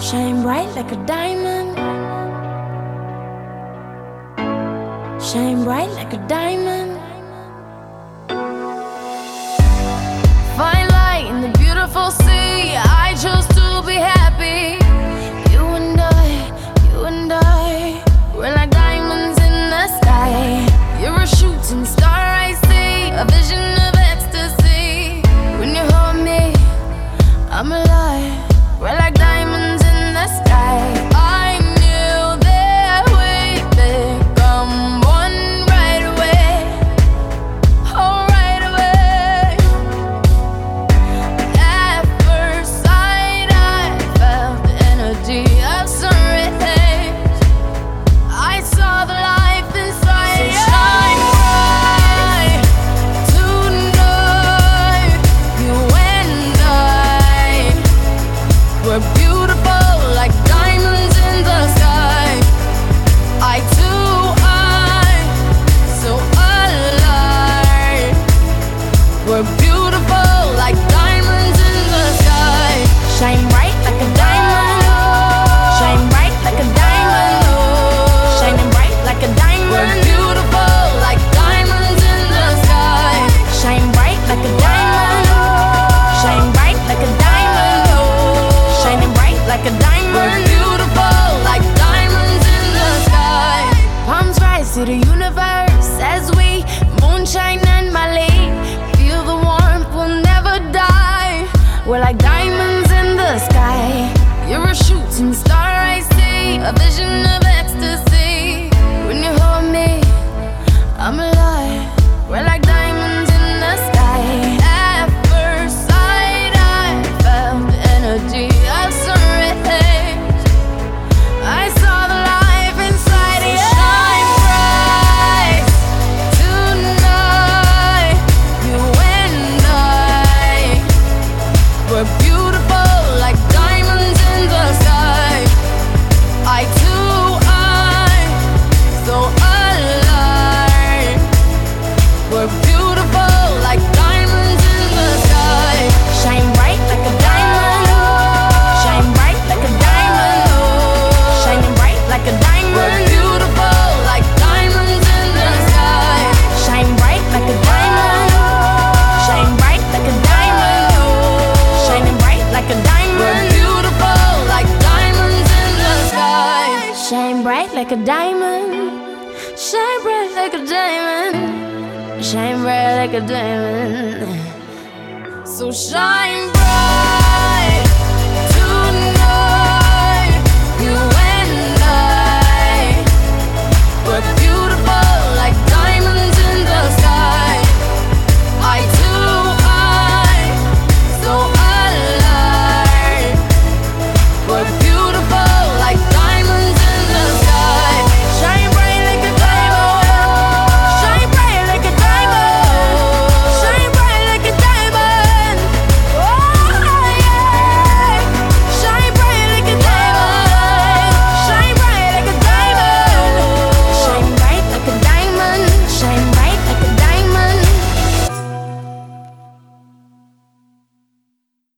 Shine bright like a diamond. Shine bright like a diamond. Find light in the beautiful sea. I chose to be happy. You and I, we're like diamonds in the sky. You're a shooting star, I see, a vision of ecstasy. When you hold me, I'm alive. We're like diamonds in the sky. I knew that we'd become one right away. Oh, right away. At first sight, I felt the energy of sun rays. I saw the life inside you. Shine bright tonight. You and I, we're beautiful like diamonds in the sky. Eye to eye, so alive. We're beautiful like diamonds in the sky. Shine bright like a diamond. Shine bright like a diamond. Shining bright like a diamond. We're beautiful like diamonds in the sky. Shine bright like a diamond. Shine bright like a diamond. Shining bright like a diamond. We're beautiful like diamonds in the sky. Palms rise to the universe as we moonshine and Mali. Feel the warmth, we'll never die. We're like diamonds in the sky. You're a shooting star, I see, a vision of ecstasy. When you hold me, I'm alive. We're like diamonds in the sky. At first sight, I felt the energy of sun rays. I saw the life inside you. Shine bright tonight. You and I, we're beautiful like diamonds in the sky. Eye to eye, so alive. We're beautiful like diamonds in the sky. Shine bright like a diamond. Shine bright like a diamond. Shining bright like a diamond. We're beautiful like diamonds in the sky. Shine bright like a diamond. Shine bright like a diamond. Shining bright like a diamond. We're beautiful like diamonds in the sky. Shine bright like a diamond. Shine bright like a diamond. Shine bright like a diamond. So shine bright.